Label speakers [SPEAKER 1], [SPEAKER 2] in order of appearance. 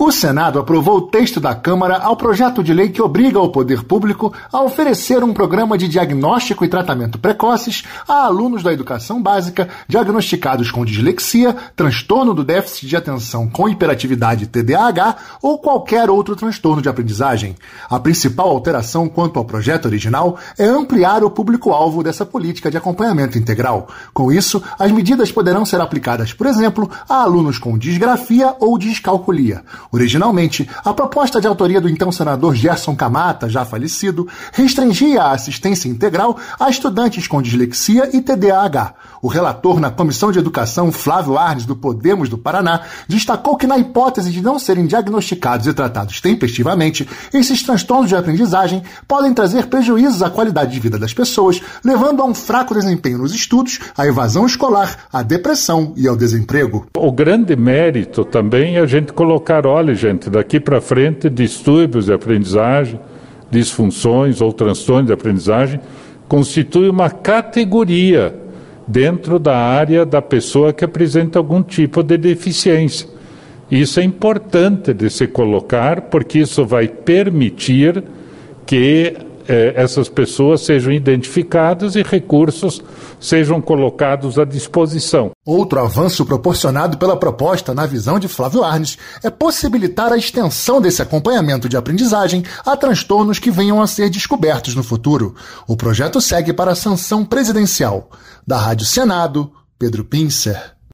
[SPEAKER 1] O Senado aprovou o texto da Câmara ao projeto de lei que obriga o poder público a oferecer um programa de diagnóstico e tratamento precoces a alunos da educação básica diagnosticados com dislexia, transtorno do déficit de atenção com hiperatividade TDAH ou qualquer outro transtorno de aprendizagem. A principal alteração quanto ao projeto original é ampliar o público-alvo dessa política de acompanhamento integral. Com isso, as medidas poderão ser aplicadas, por exemplo, a alunos com disgrafia ou discalculia. Originalmente, a proposta de autoria do então senador Gerson Camata, já falecido, restringia a assistência integral a estudantes com dislexia e TDAH. O relator na Comissão de Educação, Flávio Arnes, do Podemos do Paraná, destacou que, na hipótese de não serem diagnosticados e tratados tempestivamente, esses transtornos de aprendizagem podem trazer prejuízos à qualidade de vida das pessoas, levando a um fraco desempenho nos estudos, à evasão escolar, à depressão e ao desemprego.
[SPEAKER 2] O grande mérito também é a gente colocar, olha, gente, daqui para frente, distúrbios de aprendizagem, disfunções ou transtornos de aprendizagem, constitui uma categoria dentro da área da pessoa que apresenta algum tipo de deficiência. Isso é importante de se colocar, porque isso vai permitir que essas pessoas sejam identificadas e recursos sejam colocados à disposição.
[SPEAKER 1] Outro avanço proporcionado pela proposta, na visão de Flávio Arnes, é possibilitar a extensão desse acompanhamento de aprendizagem a transtornos que venham a ser descobertos no futuro. O projeto segue para a sanção presidencial. Da Rádio Senado, Pedro Pincer.